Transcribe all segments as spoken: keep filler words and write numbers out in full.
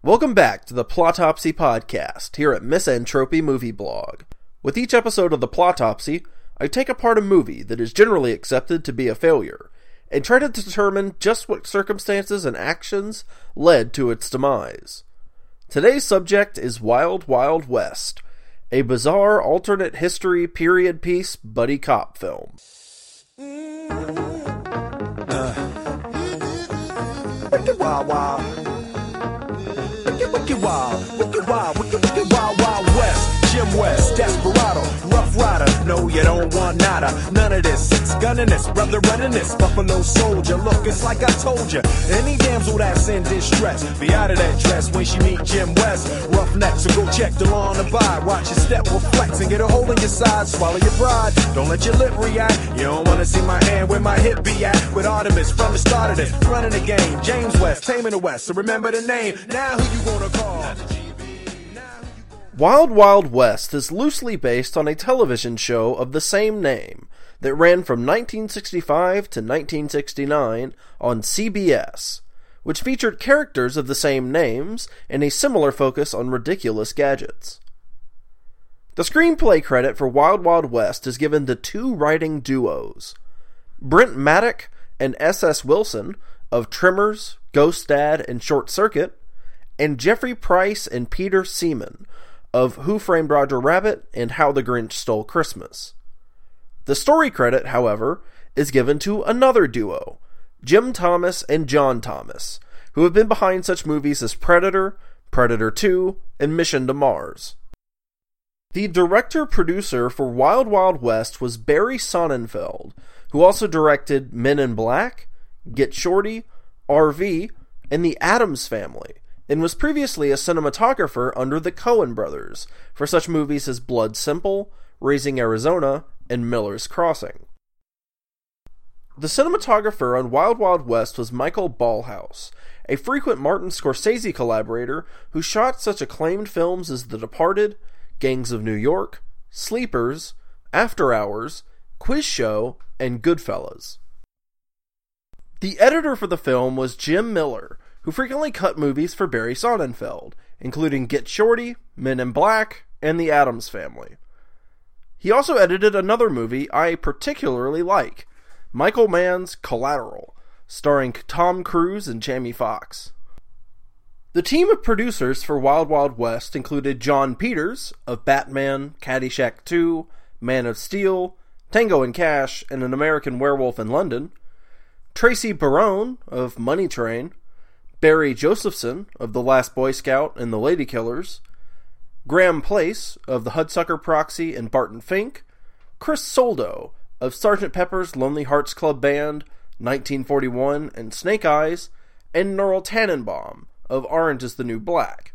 Welcome back to the Plotopsy podcast here at Misanthropy Movie Blog. With each episode of the Plotopsy, I take apart a movie that is generally accepted to be a failure, and try to determine just what circumstances and actions led to its demise. Today's subject is Wild Wild West, a bizarre alternate history period piece buddy cop film. Uh. Wicked Wild Wild. Wicked, wicked wild, wicked wild, wicked, wicked wild, wild west. Jim West, Desperado, Rough Rider. No, you don't want nada, none of this. Six gunning this, brother running this. Buffalo Soldier, look, it's like I told you. Any damsel that's in distress, be out of that dress when she meet Jim West. Roughneck, so go check the law on the vibe. Watch your step, will flex and get a hold in your side. Swallow your pride, don't let your lip react. You don't wanna see my hand where my hip be at. With Artemis from the start of this, running the game. James West, taming the West, so remember the name. Now who you gonna call? Wild Wild West is loosely based on a television show of the same name that ran from nineteen sixty-five to nineteen sixty-nine on C B S, which featured characters of the same names and a similar focus on ridiculous gadgets. The screenplay credit for Wild Wild West is given to two writing duos, Brent Maddock and S S Wilson of Tremors, Ghost Dad, and Short Circuit, and Jeffrey Price and Peter Seaman of Who Framed Roger Rabbit and How the Grinch Stole Christmas. The story credit, however, is given to another duo, Jim Thomas and John Thomas, who have been behind such movies as Predator, Predator two, and Mission to Mars. The director-producer for Wild Wild West was Barry Sonnenfeld, who also directed Men in Black, Get Shorty, R V, and The Addams Family, and was previously a cinematographer under the Coen brothers for such movies as Blood Simple, Raising Arizona, and Miller's Crossing. The cinematographer on Wild Wild West was Michael Ballhaus, a frequent Martin Scorsese collaborator who shot such acclaimed films as The Departed, Gangs of New York, Sleepers, After Hours, Quiz Show, and Goodfellas. The editor for the film was Jim Miller, who frequently cut movies for Barry Sonnenfeld, including Get Shorty, Men in Black, and The Addams Family. He also edited another movie I particularly like, Michael Mann's Collateral, starring Tom Cruise and Jamie Foxx. The team of producers for Wild Wild West included Jon Peters of Batman, Caddyshack two, Man of Steel, Tango and Cash, and An American Werewolf in London, Tracy Barone of Money Train, Barry Josephson of The Last Boy Scout and The Lady Killers, Graham Place of The Hudsucker Proxy and Barton Fink, Chris Soldo of Sergeant Pepper's Lonely Hearts Club Band, nineteen forty-one, and Snake Eyes, and Neural Tannenbaum of Orange is the New Black.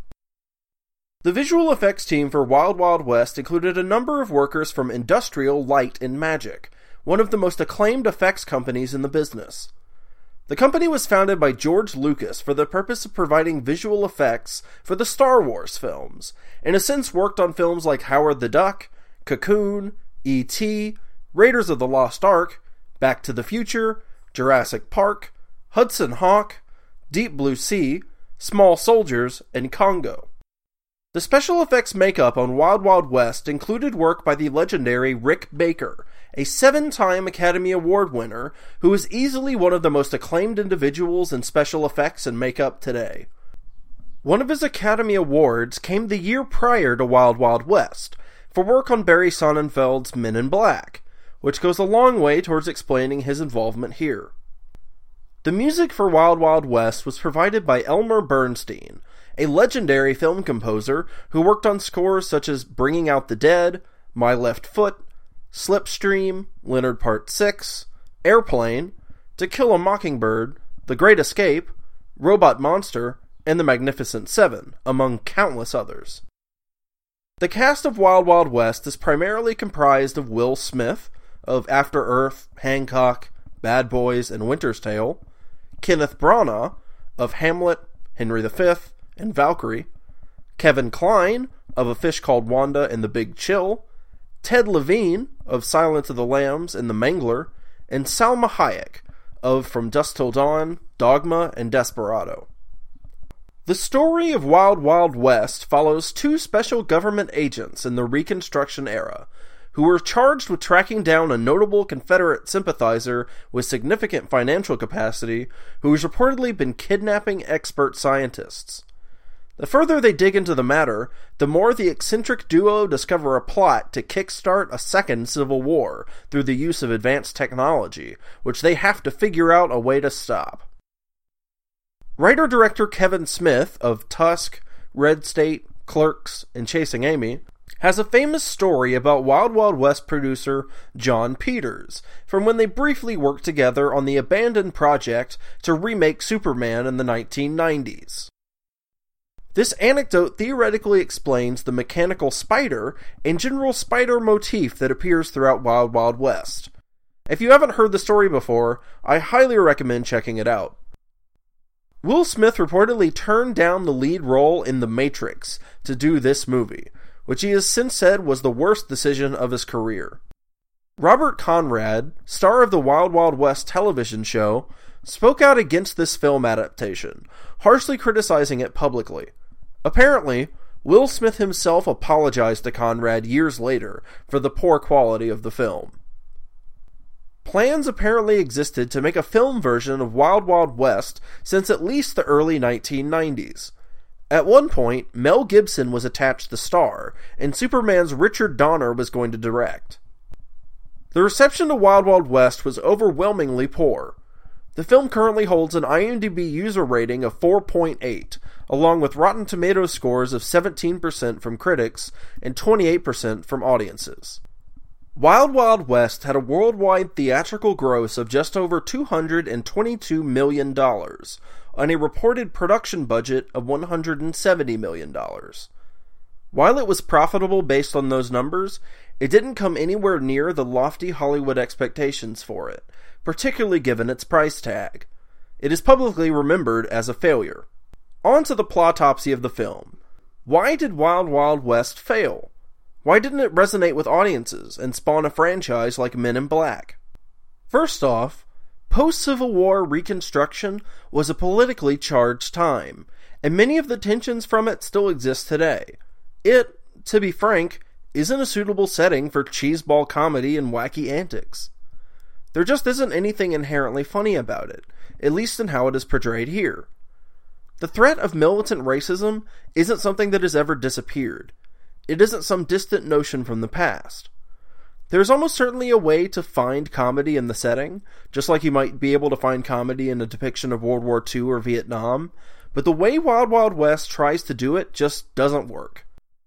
The visual effects team for Wild Wild West included a number of workers from Industrial Light and Magic, one of the most acclaimed effects companies in the business. The company was founded by George Lucas for the purpose of providing visual effects for the Star Wars films, and has since worked on films like Howard the Duck, Cocoon, E T, Raiders of the Lost Ark, Back to the Future, Jurassic Park, Hudson Hawk, Deep Blue Sea, Small Soldiers, and Congo. The special effects makeup on Wild Wild West included work by the legendary Rick Baker, a seven-time Academy Award winner who is easily one of the most acclaimed individuals in special effects and makeup today. One of his Academy Awards came the year prior to Wild Wild West, for work on Barry Sonnenfeld's Men in Black, which goes a long way towards explaining his involvement here. The music for Wild Wild West was provided by Elmer Bernstein, a legendary film composer who worked on scores such as Bringing Out the Dead, My Left Foot, Slipstream, Leonard Part six, Airplane, To Kill a Mockingbird, The Great Escape, Robot Monster, and The Magnificent Seven, among countless others. The cast of Wild Wild West is primarily comprised of Will Smith, of After Earth, Hancock, Bad Boys, and Winter's Tale, Kenneth Branagh, of Hamlet, Henry the Fifth, and Valkyrie, Kevin Kline, of A Fish Called Wanda and The Big Chill, Ted Levine, of Silence of the Lambs and The Mangler, and Salma Hayek, of From Dusk Till Dawn, Dogma, and Desperado. The story of Wild Wild West follows two special government agents in the Reconstruction era, who were charged with tracking down a notable Confederate sympathizer with significant financial capacity who has reportedly been kidnapping expert scientists. The further they dig into the matter, the more the eccentric duo discover a plot to kickstart a second civil war through the use of advanced technology, which they have to figure out a way to stop. Writer-director Kevin Smith of Tusk, Red State, Clerks, and Chasing Amy has a famous story about Wild Wild West producer Jon Peters, from when they briefly worked together on the abandoned project to remake Superman in the nineteen nineties. This anecdote theoretically explains the mechanical spider and general spider motif that appears throughout Wild Wild West. If you haven't heard the story before, I highly recommend checking it out. Will Smith reportedly turned down the lead role in The Matrix to do this movie, which he has since said was the worst decision of his career. Robert Conrad, star of the Wild Wild West television show, spoke out against this film adaptation, harshly criticizing it publicly. Apparently, Will Smith himself apologized to Conrad years later for the poor quality of the film. Plans apparently existed to make a film version of Wild Wild West since at least the early nineteen nineties. At one point, Mel Gibson was attached to star, and Superman's Richard Donner was going to direct. The reception to Wild Wild West was overwhelmingly poor. The film currently holds an IMDb user rating of four point eight, along with Rotten Tomatoes scores of seventeen percent from critics and twenty-eight percent from audiences. Wild Wild West had a worldwide theatrical gross of just over two hundred twenty-two million dollars, on a reported production budget of one hundred seventy million dollars. While it was profitable based on those numbers, it didn't come anywhere near the lofty Hollywood expectations for it, particularly given its price tag. It is publicly remembered as a failure. On to the plotopsy of the film. Why did Wild Wild West fail? Why didn't it resonate with audiences and spawn a franchise like Men in Black? First off, post-Civil War Reconstruction was a politically charged time, and many of the tensions from it still exist today. It, to be frank, isn't a suitable setting for cheeseball comedy and wacky antics. There just isn't anything inherently funny about it, at least in how it is portrayed here. The threat of militant racism isn't something that has ever disappeared. It isn't some distant notion from the past. There's almost certainly a way to find comedy in the setting, just like you might be able to find comedy in a depiction of World War Two or Vietnam, but the way Wild Wild West tries to do it just doesn't work.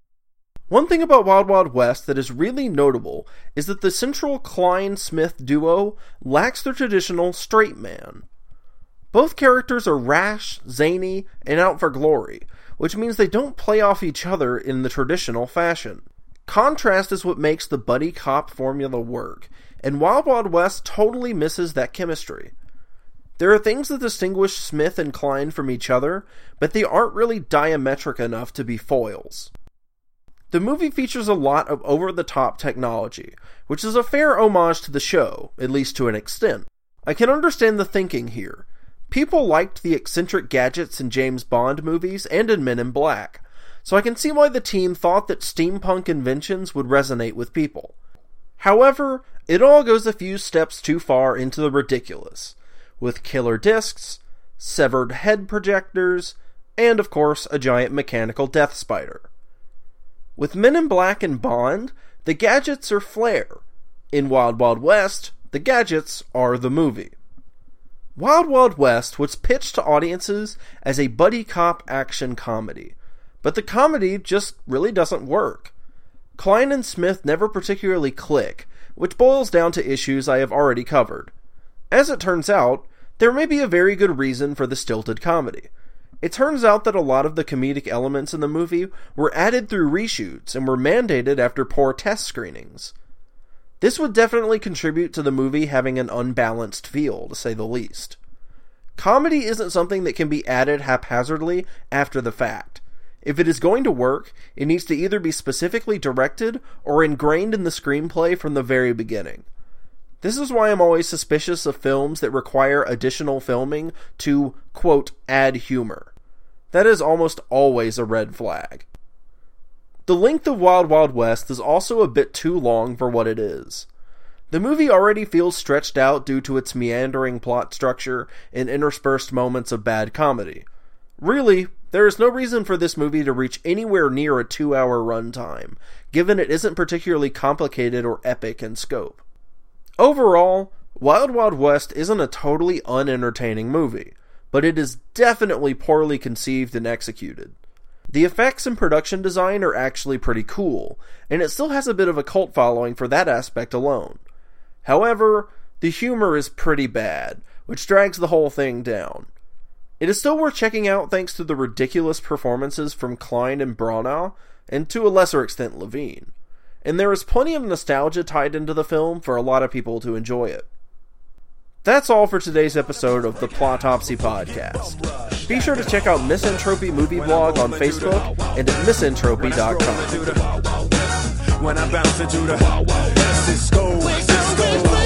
One thing about Wild Wild West that is really notable is that the central Klein-Smith duo lacks the traditional straight man. Both characters are rash, zany, and out for glory, which means they don't play off each other in the traditional fashion. Contrast is what makes the buddy cop formula work, and Wild Wild West totally misses that chemistry. There are things that distinguish Smith and Klein from each other, but they aren't really diametric enough to be foils. The movie features a lot of over-the-top technology, which is a fair homage to the show, at least to an extent. I can understand the thinking here. People liked the eccentric gadgets in James Bond movies and in Men in Black, so I can see why the team thought that steampunk inventions would resonate with people. However, it all goes a few steps too far into the ridiculous, with killer discs, severed head projectors, and of course a giant mechanical death spider. With Men in Black and Bond, the gadgets are flair. In Wild Wild West, the gadgets are the movie. Wild Wild West was pitched to audiences as a buddy cop action comedy, but the comedy just really doesn't work. Klein and Smith never particularly click, which boils down to issues I have already covered. As it turns out, there may be a very good reason for the stilted comedy. It turns out that a lot of the comedic elements in the movie were added through reshoots and were mandated after poor test screenings. This would definitely contribute to the movie having an unbalanced feel, to say the least. Comedy isn't something that can be added haphazardly after the fact. If it is going to work, it needs to either be specifically directed or ingrained in the screenplay from the very beginning. This is why I'm always suspicious of films that require additional filming to, quote, add humor. that is almost always a red flag. The length of Wild Wild West is also a bit too long for what it is. The movie already feels stretched out due to its meandering plot structure and interspersed moments of bad comedy. Really, there is no reason for this movie to reach anywhere near a two-hour runtime, given it isn't particularly complicated or epic in scope. Overall, Wild Wild West isn't a totally unentertaining movie, but it is definitely poorly conceived and executed. The effects and production design are actually pretty cool, and it still has a bit of a cult following for that aspect alone. However, the humor is pretty bad, which drags the whole thing down. It is still worth checking out thanks to the ridiculous performances from Klein and Branagh, and to a lesser extent Levine. And there is plenty of nostalgia tied into the film for a lot of people to enjoy it. That's all for today's episode of the Plotopsy Podcast. Be sure to check out Misanthropy Movie Blog on Facebook and at misanthropy dot com. When I bounce into the Cisco, Cisco.